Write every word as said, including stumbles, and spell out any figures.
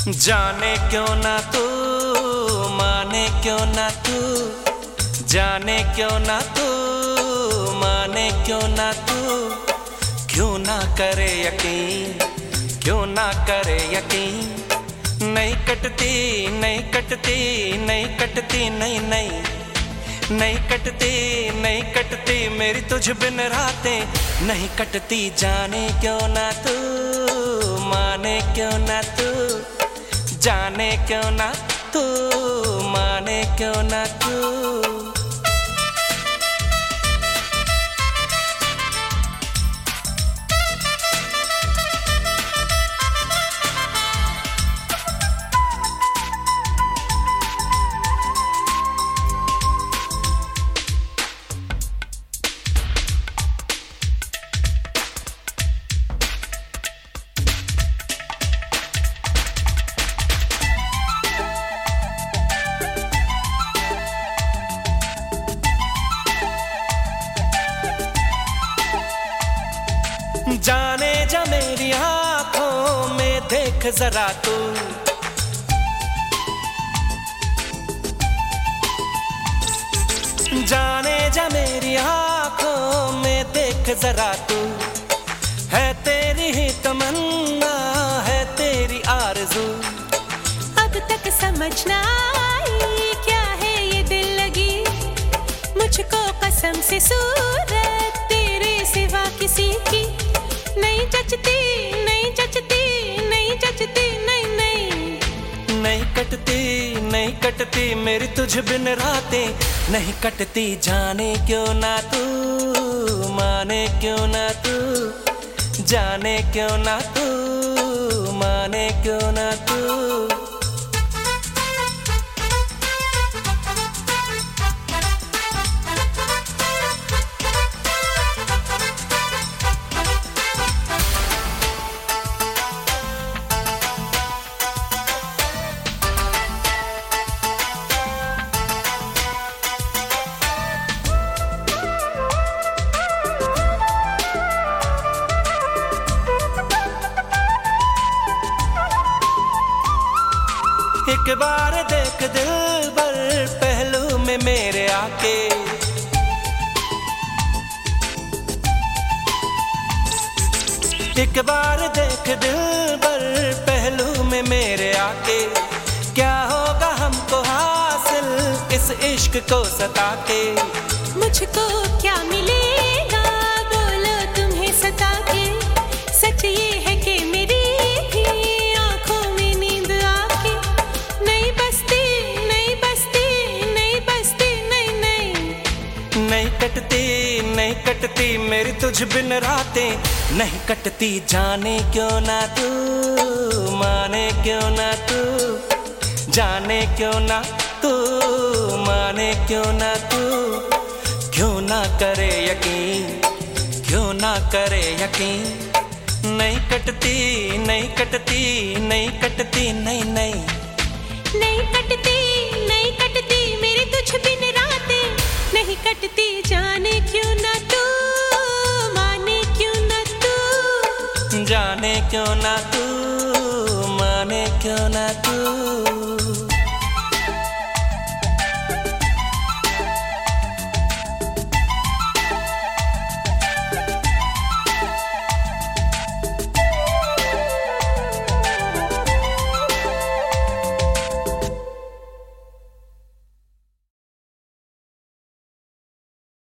जाने क्यों ना तू, माने क्यों ना तू, जाने क्यों ना तू, माने क्यों ना तू, क्यों ना करे यकीन, क्यों ना करे यकीन। नहीं कटती नहीं कटती नहीं कटती नहीं नहीं नहीं कटती नहीं कटती मेरी तुझ बिन रातें नहीं कटती। जाने क्यों ना तू, माने क्यों ना तू, जाने क्यों ना तू, माने क्यों ना तू। जाने जा मेरी आंखों में देख जरा तू, जाने जा मेरी आंखों में देख जरा तू। है तेरी ही तमन्ना, है तेरी आरज़ू। अब तक समझ ना आई क्या है ये दिल लगी, मुझको कसम से सूरत तेरे सिवा किसी की नहीं जचती, नहीं जचती, नहीं जचती, नहीं नहीं नहीं कटती नहीं कटती मेरी तुझ बिन रातें नहीं कटती। जाने क्यों ना तू, माने क्यों ना तू, जाने क्यों ना तू, माने क्यों ना तू। एक बार देख दिल भर पहलू में मेरे आके, एक बार देख दिल भर पहलू में मेरे आके। क्या होगा हमको हासिल इस इश्क को सता के, मुझको क्या मिलेगा बोलो तुम्हें सता के। सच ये है कि मेरी भी आंखों में नींद आके नहीं बसती, नहीं बसती, नहीं बसती, नहीं नहीं नहीं कटती नहीं कटती मेरी तुझ बिन रातें नहीं कटती। जाने क्यों ना तू, माने क्यों ना तू, जाने क्यों ना तू, माने क्यों ना तू, क्यों ना करे यकीन, क्यों ना करे यकीन। नहीं कटती नहीं कटती नहीं कटती नहीं नहीं नहीं कटती नहीं कटती मेरी तुझ बिन रातें नहीं कटती। जाने क्यों ना तू, माने क्यों ना तू, जाने क्यों ना तू, माने क्यों ना तू।